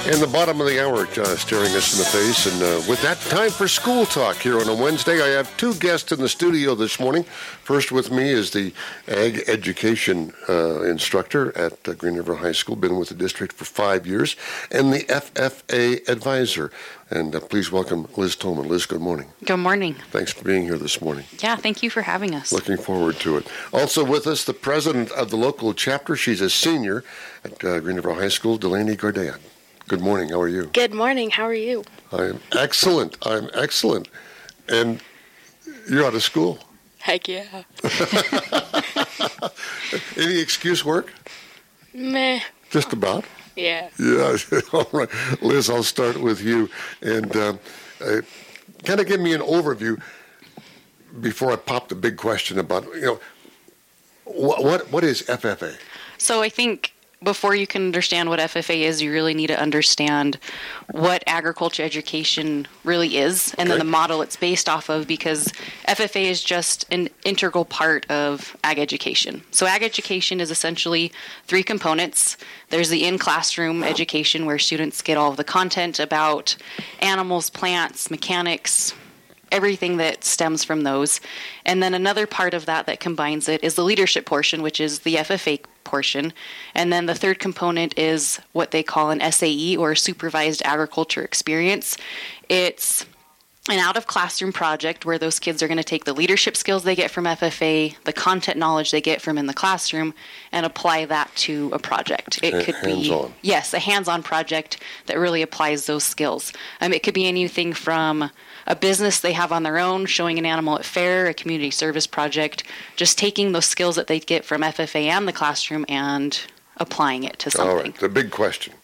And the bottom of the hour staring us in the face. And with that, time for school talk here on a Wednesday. I have two guests in the studio this morning. First with me is the ag education instructor at Green River High School, been with the district for 5 years, and the FFA advisor. And please welcome Liz Tolman. Liz, good morning. Good morning. Thanks for being here this morning. Yeah, thank you for having us. Looking forward to it. Also with us, the president of the local chapter. She's a senior at Green River High School, Delaney Gardean. Good morning. How are you? Good morning. How are you? I'm excellent. And you're out of school. Heck yeah. Any excuse work? Meh. Just about? Yeah. Yeah. All right. Liz, I'll start with you. And kind of give me an overview before I pop the big question about, what is FFA? So I think before you can understand what FFA is, you really need to understand what agriculture education really is, and then the model it's based off of, because FFA is just an integral part of ag education. So ag education is essentially three components. There's the in-classroom education, where students get all of the content about animals, plants, mechanics, everything that stems from those. And then another part of that combines it is the leadership portion, which is the FFA portion. And then the third component is what they call an SAE, or supervised agriculture experience. It's an out-of-classroom project where those kids are going to take the leadership skills they get from FFA, the content knowledge they get from in the classroom, and apply that to a project. It could hands-on. be, yes, a hands-on project that really applies those skills. It could be anything from a business they have on their own, showing an animal at fair, a community service project, just taking those skills that they get from FFA and the classroom and applying it to something. All right, the big question.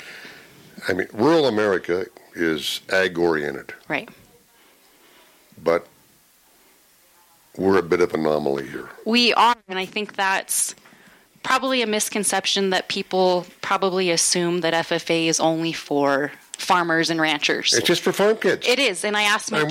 Rural America is ag-oriented. Right. But we're a bit of an anomaly here. We are, and I think that's probably a misconception that people probably assume that FFA is only for farmers and ranchers. It's just for farm kids. It is, and I asked my kids.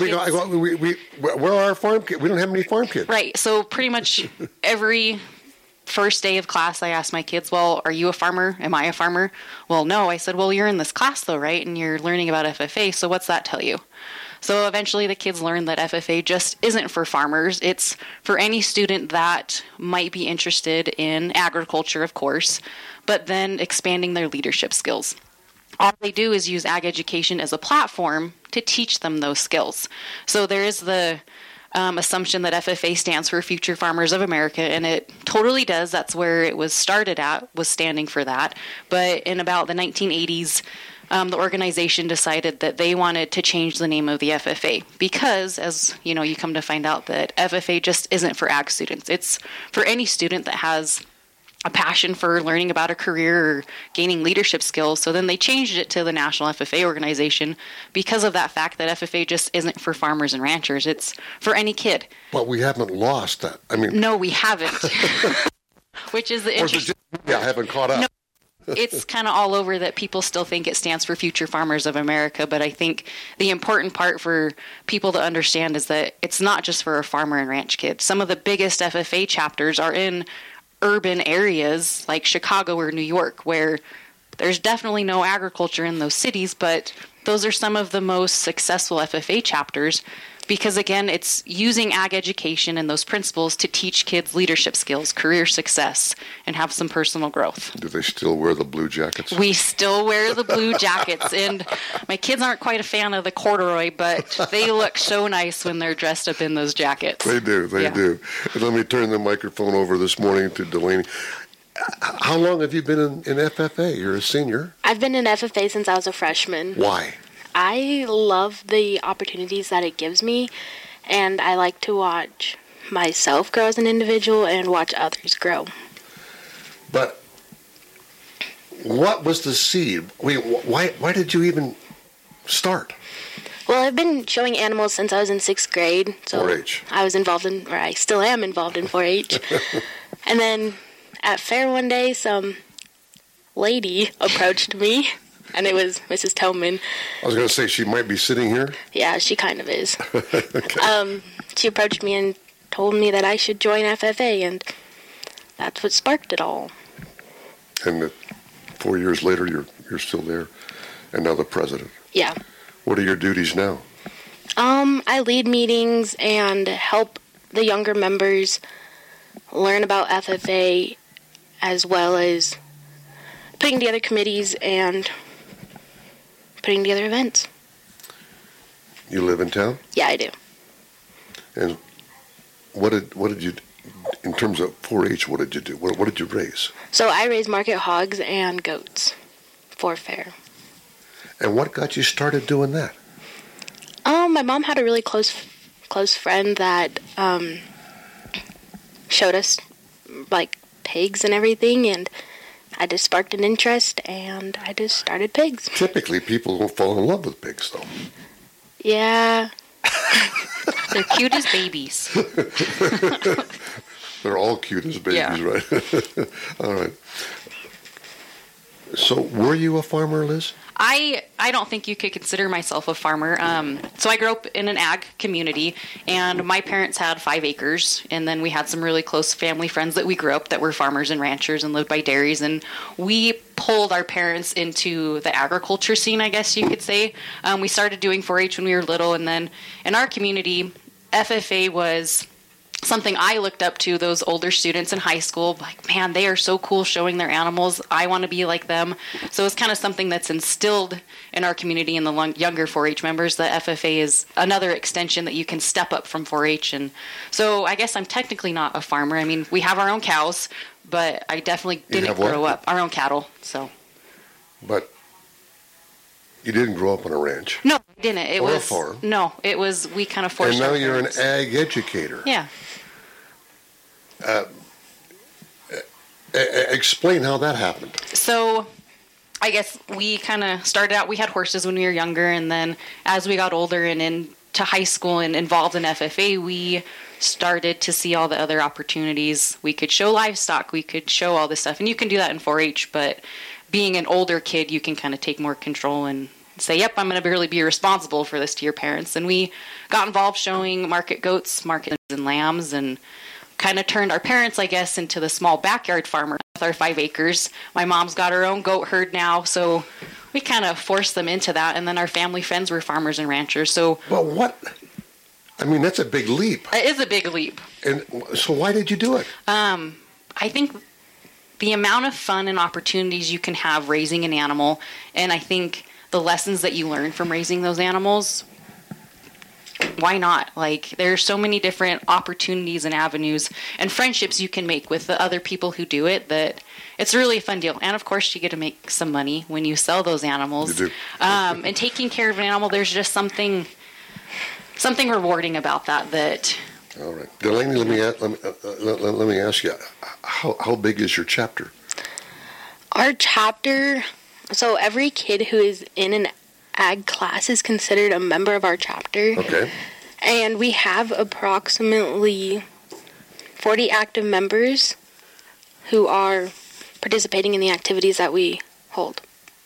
Where are our farm kids? We don't have any farm kids. Right, so pretty much every first day of class, I asked my kids, well, are you a farmer? Am I a farmer? Well, no. I said, well, you're in this class though, right? And you're learning about FFA, so what's that tell you? So eventually the kids learned that FFA just isn't for farmers. It's for any student that might be interested in agriculture, of course, but then expanding their leadership skills. All they do is use ag education as a platform to teach them those skills. So there is the assumption that FFA stands for Future Farmers of America, and it totally does. That's where it was started at, was standing for that. But in about the 1980s, the organization decided that they wanted to change the name of the FFA because, as you know, you come to find out that FFA just isn't for ag students. It's for any student that has a passion for learning about a career or gaining leadership skills. So then they changed it to the National FFA Organization because of that fact that FFA just isn't for farmers and ranchers. It's for any kid. But we haven't lost that. No, we haven't. Which is the interesting. I haven't caught up. No, it's kind of all over that people still think it stands for Future Farmers of America. But I think the important part for people to understand is that it's not just for a farmer and ranch kid. Some of the biggest FFA chapters are in urban areas like Chicago or New York, where there's definitely no agriculture in those cities, but those are some of the most successful FFA chapters because, again, it's using ag education and those principles to teach kids leadership skills, career success, and have some personal growth. Do they still wear the blue jackets? We still wear the blue jackets, and my kids aren't quite a fan of the corduroy, but they look so nice when they're dressed up in those jackets. They do. And let me turn the microphone over this morning to Delaney. How long have you been in FFA? You're a senior. I've been in FFA since I was a freshman. Why? I love the opportunities that it gives me, and I like to watch myself grow as an individual and watch others grow. But what was the seed? Why did you even start? Well, I've been showing animals since I was in 6th grade. So 4-H. I still am involved in 4-H. And then at fair one day, some lady approached me, and it was Mrs. Tolman. I was going to say, she might be sitting here. Yeah, she kind of is. Okay. She approached me and told me that I should join FFA, and that's what sparked it all. And 4 years later, you're still there. And now the president. Yeah. What are your duties now? I lead meetings and help the younger members learn about FFA, as well as putting together committees and putting together events. You live in town? Yeah, I do. And what did you, in terms of 4-H, what did you do? What did you raise? So I raise market hogs and goats for fair. And what got you started doing that? My mom had a really close friend that showed us like pigs and everything, and I just sparked an interest, and I just started pigs. Typically, people don't fall in love with pigs, though. Yeah. They're cute as babies. They're all cute as babies, Yeah. right? All right. So, were you a farmer, Liz? I don't think you could consider myself a farmer. So I grew up in an ag community, and my parents had 5 acres, and then we had some really close family friends that we grew up that were farmers and ranchers and lived by dairies, and we pulled our parents into the agriculture scene, I guess you could say. We started doing 4-H when we were little, and then in our community, FFA was something I looked up to, those older students in high school. Like, man, they are so cool showing their animals. I want to be like them. So it's kind of something that's instilled in our community and the younger 4-H members. That FFA is another extension that you can step up from 4-H. And so I guess I'm technically not a farmer. I mean, we have our own cows, but I definitely didn't grow up. Our own cattle, so. But you didn't grow up on a ranch. No, I didn't. It Or a was farm. No, it was, we kind of forced And now our you're an parents. ag educator. Yeah. Explain how that happened. So I guess we kind of started out, we had horses when we were younger, and then as we got older and into high school and involved in FFA, we started to see all the other opportunities. We could show livestock, we could show all this stuff, and you can do that in 4-H, but being an older kid, you can kind of take more control and say, yep, I'm going to really be responsible for this to your parents. And we got involved showing market goats, market and lambs, and kind of turned our parents, I guess, into the small backyard farmer with our 5 acres. My mom's got her own goat herd now, so we kind of forced them into that. And then our family friends were farmers and ranchers. So, Well, what? I mean, that's a big leap. it is a big leap. And so why did you do it? I think the amount of fun and opportunities you can have raising an animal, and I think the lessons that you learn from raising those animals, why not? Like, there's so many different opportunities and avenues and friendships you can make with the other people who do it, that it's really a fun deal. And of course, you get to make some money when you sell those animals. You do. And taking care of an animal, there's just something rewarding about that. All right, Delaney. Let me ask you, how big is your chapter? Our chapter, so every kid who is in an ag class is considered a member of our chapter. Okay. And we have approximately 40 active members who are participating in the activities that we hold.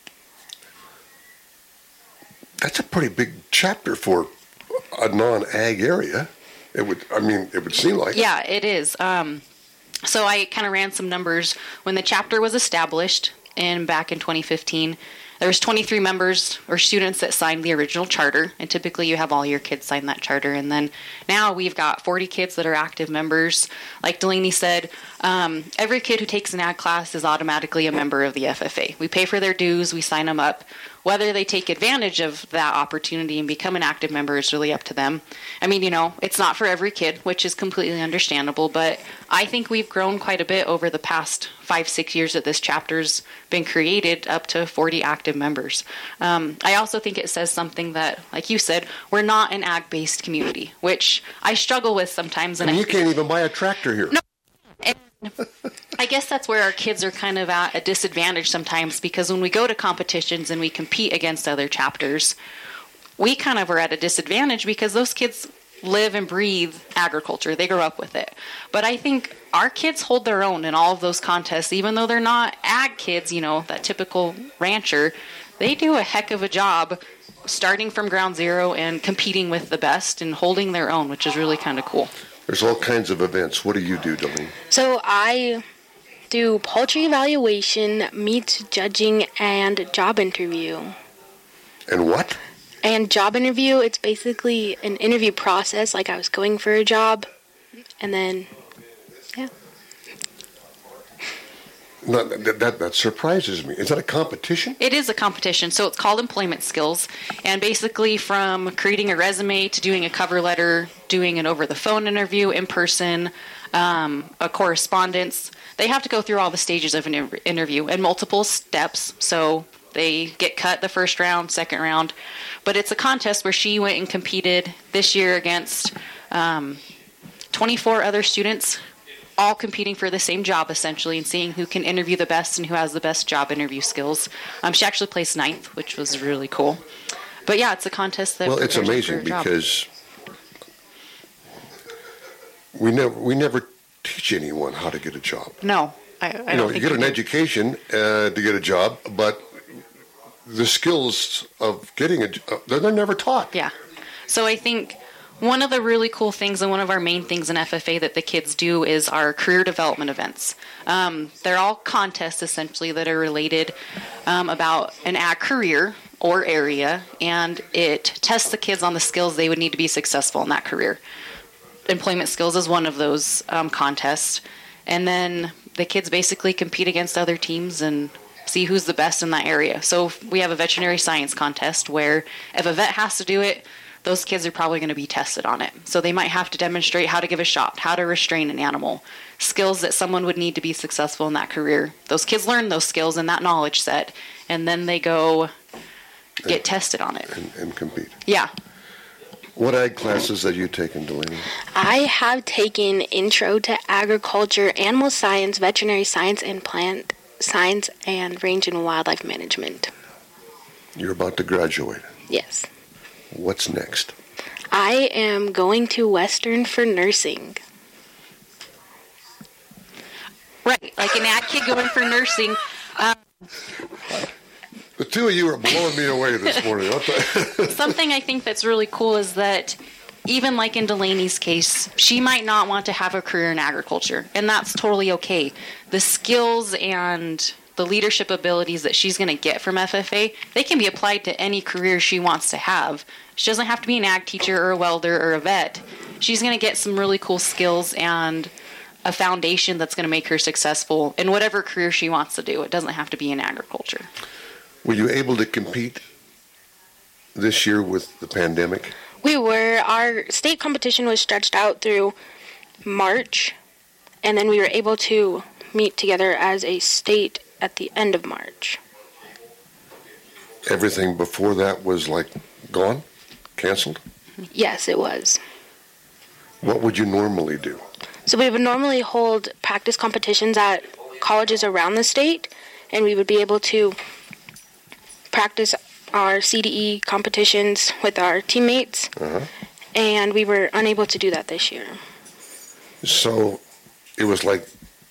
That's a pretty big chapter for a non-ag area. It would seem like. Yeah, it is. So I kind of ran some numbers. When the chapter was established back in 2015, there was 23 members or students that signed the original charter, and typically you have all your kids sign that charter. And then now we've got 40 kids that are active members. Like Delaney said, every kid who takes an ag class is automatically a member of the FFA. We pay for their dues, we sign them up. Whether they take advantage of that opportunity and become an active member is really up to them. I mean, it's not for every kid, which is completely understandable, but I think we've grown quite a bit over the past 5-6 years that this chapter's been created, up to 40 active members. I also think it says something that, like you said, we're not an ag-based community, which I struggle with sometimes. And you can't even buy a tractor here. No. And I guess that's where our kids are kind of at a disadvantage sometimes, because when we go to competitions and we compete against other chapters, we kind of are at a disadvantage because those kids live and breathe agriculture. They grow up with it. But I think our kids hold their own in all of those contests, even though they're not ag kids, that typical rancher. They do a heck of a job starting from ground zero and competing with the best and holding their own, which is really kind of cool. There's all kinds of events. What do you do, Delaney? So I do poultry evaluation, meat judging, and job interview. And what? And job interview, it's basically an interview process, like I was going for a job. And then, yeah. No, that surprises me. Is that a competition? It is a competition, so it's called Employment Skills. And basically from creating a resume to doing a cover letter, doing an over-the-phone interview, in person, a correspondence, they have to go through all the stages of an interview and multiple steps. So they get cut the first round, second round. But it's a contest where she went and competed this year against 24 other students, all competing for the same job, essentially, and seeing who can interview the best and who has the best job interview skills. She actually placed 9th, which was really cool. But yeah, it's a contest that... Well, it's amazing because we never teach anyone how to get a job. No, I don't think you get an education to get a job, but the skills of getting a job, they're never taught. Yeah. So I think one of the really cool things and one of our main things in FFA that the kids do is our career development events. They're all contests, essentially, that are related about an ag career or area, and it tests the kids on the skills they would need to be successful in that career. Employment Skills is one of those contests. And then the kids basically compete against other teams and see who's the best in that area. So we have a veterinary science contest where if a vet has to do it, those kids are probably going to be tested on it. So they might have to demonstrate how to give a shot, how to restrain an animal, skills that someone would need to be successful in that career. Those kids learn those skills and that knowledge set, and then they go get tested on it. And compete. Yeah. What ag classes have you taken, Delaney? I have taken Intro to Agriculture, Animal Science, Veterinary Science, and Plant Science, and Range and Wildlife Management. You're about to graduate. Yes. What's next? I am going to Western for nursing. Right, like an ag kid going for nursing. The two of you are blowing me away this morning. Something I think that's really cool is that even like in Delaney's case, she might not want to have a career in agriculture, and that's totally okay. The skills and the leadership abilities that she's going to get from FFA, they can be applied to any career she wants to have. She doesn't have to be an ag teacher or a welder or a vet. She's going to get some really cool skills and a foundation that's going to make her successful in whatever career she wants to do. It doesn't have to be in agriculture. Were you able to compete this year with the pandemic? We were. Our state competition was stretched out through March, and then we were able to meet together as a state at the end of March. Everything before that was like gone? Canceled? Yes, it was. What would you normally do? So we would normally hold practice competitions at colleges around the state, and we would be able to practice our CDE competitions with our teammates, and we were unable to do that this year. So it was like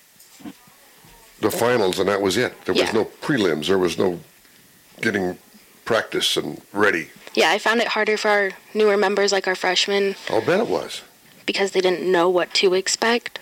the finals and that was it. There was no prelims. There was no getting practice and ready. Yeah, I found it harder for our newer members, like our freshmen. I'll bet it was. Because they didn't know what to expect.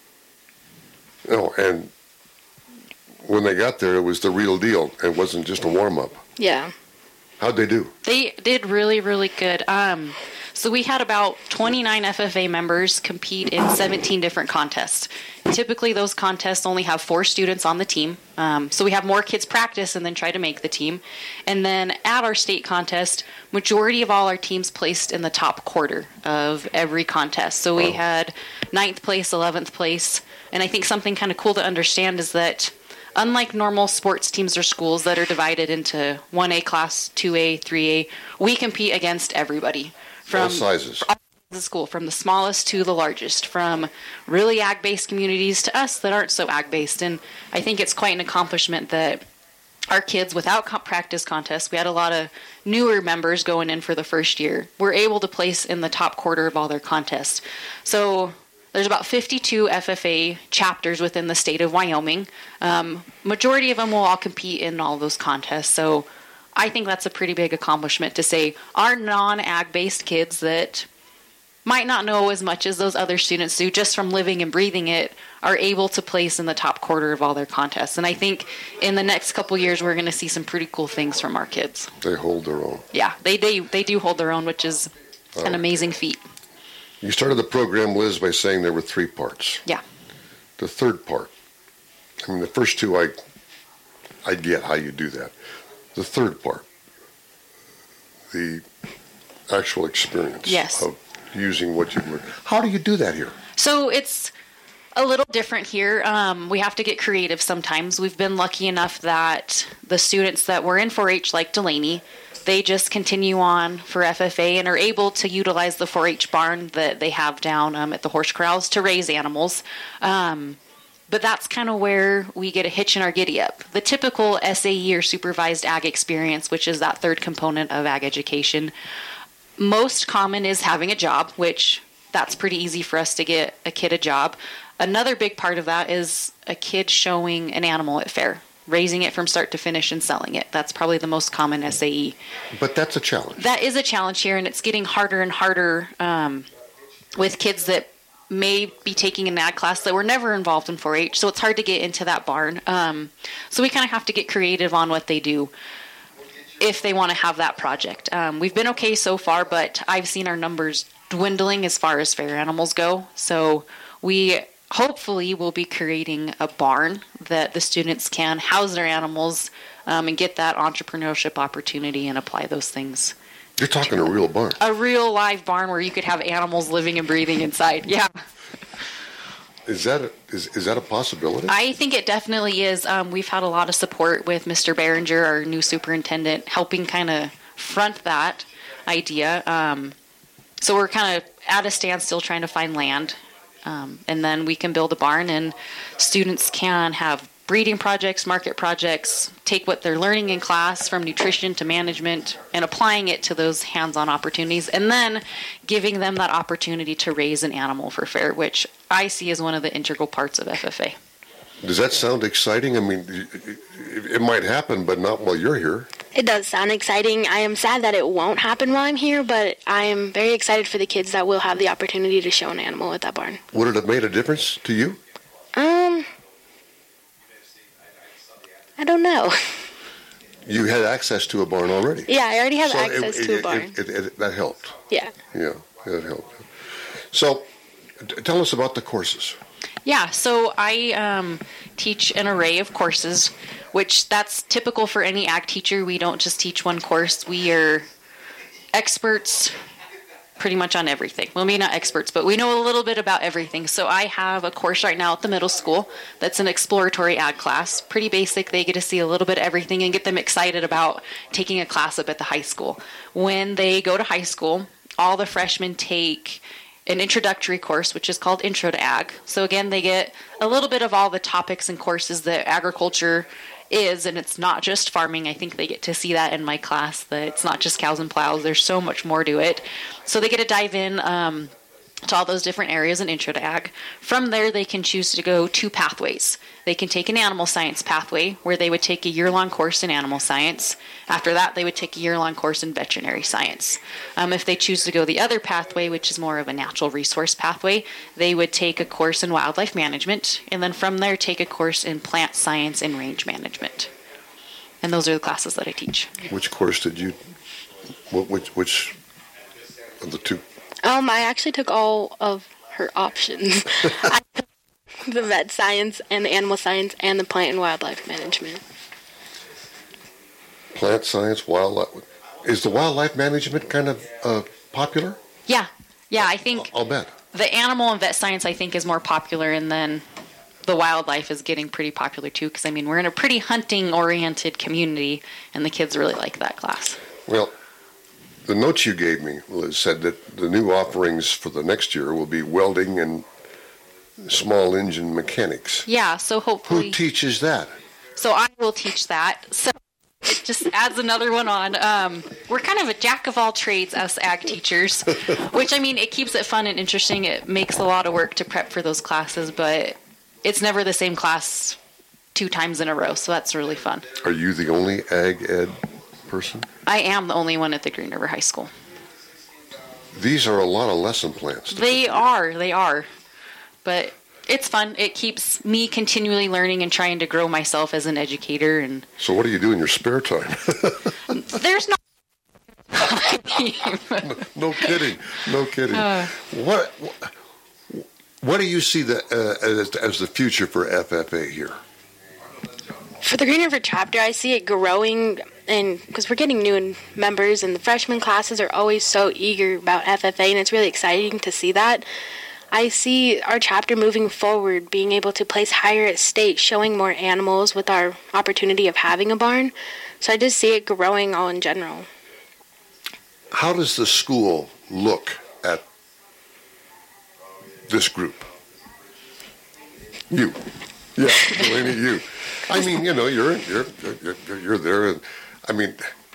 No, and when they got there, it was the real deal. It wasn't just a warm-up. Yeah. How'd they do? They did really, really good. So we had about 29 FFA members compete in 17 different contests. Typically, those contests only have 4 students on the team. So we have more kids practice and then try to make the team. And then at our state contest, majority of all our teams placed in the top quarter of every contest. So we had 9th place, 11th place. And I think something kind of cool to understand is that unlike normal sports teams or schools that are divided into 1A class, 2A, 3A, we compete against everybody. From all sizes. The school, from the smallest to the largest, from really ag-based communities to us that aren't so ag-based. And I think it's quite an accomplishment that our kids, without practice contests, we had a lot of newer members going in for the first year, were able to place in the top quarter of all their contests. So there's about 52 FFA chapters within the state of Wyoming. Majority of them will all compete in all those contests. So I think that's a pretty big accomplishment to say our non-ag-based kids that might not know as much as those other students do, just from living and breathing it, are able to place in the top quarter of all their contests. And I think in the next couple years, we're going to see some pretty cool things from our kids. They hold their own. Yeah, they do hold their own, which is an amazing feat. You started the program, Liz, by saying there were 3 parts. Yeah. The third part, I mean, the first 2, I get how you do that. The third part, the actual experience of using what you've learned. How do you do that here? So it's a little different here. We have to get creative sometimes. We've been lucky enough that the students that were in 4-H, like Delaney, they just continue on for FFA and are able to utilize the 4-H barn that they have down at the horse corrals to raise animals. But that's kind of where we get a hitch in our giddy up. The typical SAE or supervised ag experience, which is that third component of ag education, most common is having a job, which that's pretty easy for us to get a kid a job. Another big part of that is a kid showing an animal at fair, raising it from start to finish and selling it. That's probably the most common SAE. But that's a challenge. That is a challenge here, and it's getting harder and harder with kids that may be taking an ag class that were never involved in 4-H, so it's hard to get into that barn. So we kind of have to get creative on what they do if they want to have that project. We've been okay so far, but I've seen our numbers dwindling as far as fair animals go. So we hopefully will be creating a barn that the students can house their animals and get that entrepreneurship opportunity and apply those things. You're talking a real barn. A real live barn where you could have animals living and breathing inside. Yeah. Is that a possibility? I think it definitely is. We've had a lot of support with Mr. Behringer, our new superintendent, helping kind of front that idea. So we're kind of at a standstill trying to find land. And then we can build a barn and students can have breeding projects, market projects, take what they're learning in class from nutrition to management and applying it to those hands-on opportunities and then giving them that opportunity to raise an animal for fair, which I see as one of the integral parts of FFA. Does that sound exciting? I mean, it might happen, but not while you're here. It does sound exciting. I am sad that it won't happen while I'm here, but I am very excited for the kids that will have the opportunity to show an animal at that barn. Would it have made a difference to you? I don't know. You had access to a barn already. Yeah, I already have access to a barn. That helped. Yeah. Yeah, that helped. So, tell us about the courses. Yeah, so I teach an array of courses, which that's typical for any ag teacher. We don't just teach one course. We are experts pretty much on everything. Well, maybe not experts, but we know a little bit about everything. So I have a course right now at the middle school that's an exploratory ag class. Pretty basic. They get to see a little bit of everything and get them excited about taking a class up at the high school. When they go to high school, all the freshmen take an introductory course, which is called Intro to Ag. So again, they get a little bit of all the topics and courses that agriculture is, and it's not just farming. I think they get to see that in my class, that it's not just cows and plows. There's so much more to it. So they get to dive in to all those different areas in Intro to Ag. From there, they can choose to go 2 pathways. They can take an animal science pathway, where they would take a year-long course in animal science. After that, they would take a year-long course in veterinary science. If they choose to go the other pathway, which is more of a natural resource pathway, they would take a course in wildlife management, and then from there, take a course in plant science and range management. And those are the classes that I teach. Which course did you, which of the 2? I actually took all of her options. I took the vet science and the animal science and the plant and wildlife management. Plant science, wildlife. Is the wildlife management kind of popular? Yeah, I think I'll bet. The animal and vet science, I think, is more popular, and then the wildlife is getting pretty popular too, because, I mean, we're in a pretty hunting-oriented community, and the kids really like that class. Well, the notes you gave me, Liz, said that the new offerings for the next year will be welding and small engine mechanics. Yeah, so hopefully... Who teaches that? So I will teach that. So it just adds another one on. We're kind of a jack of all trades, us ag teachers, which, I mean, it keeps it fun and interesting. It makes a lot of work to prep for those classes, but it's never the same class 2 times in a row, so that's really fun. Are you the only ag ed person? I am the only one at the Green River High School. these are a lot of lesson plans. They are. But it's fun. It keeps me continually learning and trying to grow myself as an educator. And so what do you do in your spare time? there's no... No kidding. What do you see as the future for FFA here? For the Green River chapter, I see it growing, and because we're getting new members, and the freshman classes are always so eager about FFA, and it's really exciting to see that. I see our chapter moving forward, being able to place higher at state, showing more animals with our opportunity of having a barn. So I just see it growing all in general. How does the school look at this group? You. Yeah, Delaney, you. I mean, you're there. And, I mean,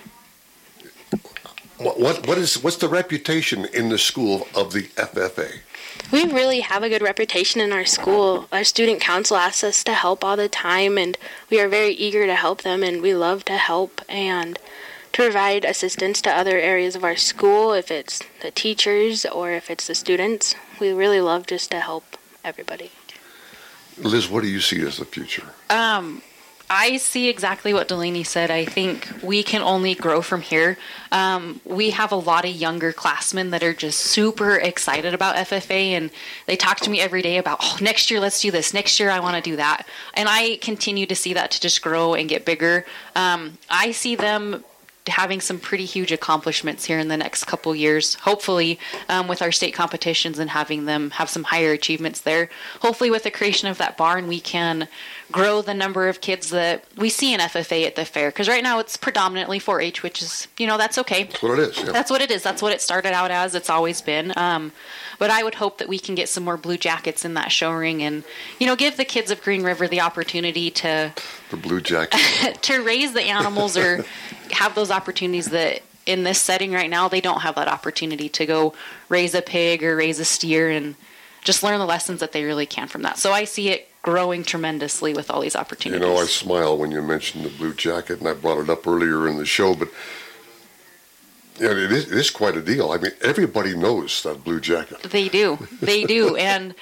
what's the reputation in the school of the FFA? We really have a good reputation in our school. Our student council asks us to help all the time, and we are very eager to help them, and we love to help and to provide assistance to other areas of our school, if it's the teachers or if it's the students. We really love just to help everybody. Liz, what do you see as the future? I see exactly what Delaney said. I think we can only grow from here. We have a lot of younger classmen that are just super excited about FFA, and they talk to me every day about, next year let's do this, next year I want to do that. And I continue to see that to just grow and get bigger. I see them having some pretty huge accomplishments here in the next couple years, hopefully with our state competitions and having them have some higher achievements there. Hopefully with the creation of that barn, we can grow the number of kids that we see in FFA at the fair, because right now it's predominantly 4-H, which is, that's okay. That's what it is. Yeah. That's what it is. That's what it started out as. It's always been. But I would hope that we can get some more Blue Jackets in that show ring and, give the kids of Green River the opportunity to... The Blue Jackets. to raise the animals or have those opportunities that in this setting right now, they don't have that opportunity to go raise a pig or raise a steer and just learn the lessons that they really can from that. So I see it growing tremendously with all these opportunities. I smile when you mentioned the Blue Jacket, and I brought it up earlier in the show, but it is quite a deal. I mean, everybody knows that Blue Jacket. They do. And,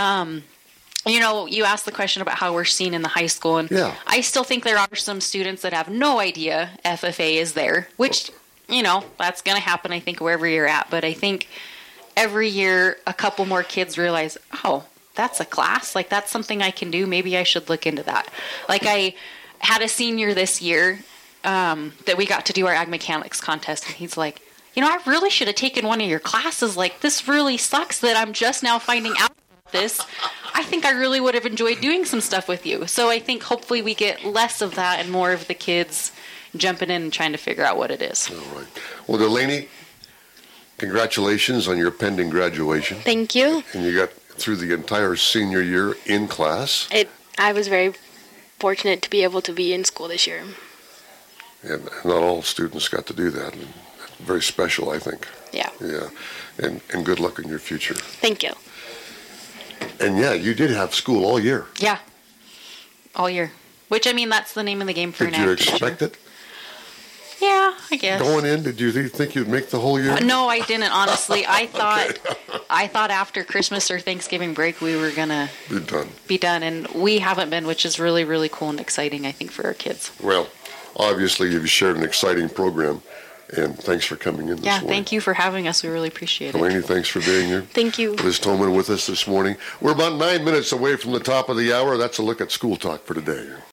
you asked the question about how we're seen in the high school, and yeah. I still think there are some students that have no idea FFA is there, which, that's going to happen, I think, wherever you're at. But I think every year a couple more kids realize, that's a class. Like, that's something I can do. Maybe I should look into that. Like, I had a senior this year that we got to do our ag mechanics contest, and he's like, I really should have taken one of your classes. Like, this really sucks that I'm just now finding out about this. I think I really would have enjoyed doing some stuff with you. So I think hopefully we get less of that and more of the kids jumping in and trying to figure out what it is. All right. Well, Delaney, congratulations on your pending graduation. Thank you. And you got through the entire senior year in class. I was very fortunate to be able to be in school this year. And not all students got to do that. And that's very special, I think. Yeah. Yeah. And good luck in your future. Thank you. And yeah, you did have school all year. Yeah. All year. Which, that's the name of the game for an ag teacher. Did you expect it? Yeah, I guess. Going in, did you think you'd make the whole year? No, I didn't, honestly. I thought after Christmas or Thanksgiving break we were going to be done, and we haven't been, which is really, really cool and exciting, I think, for our kids. Well, obviously you've shared an exciting program, and thanks for coming in this morning. Yeah, thank you for having us. We really appreciate it. Delaney, thanks for being here. Thank you. Liz Tolman with us this morning. We're about 9 minutes away from the top of the hour. That's a look at School Talk for today.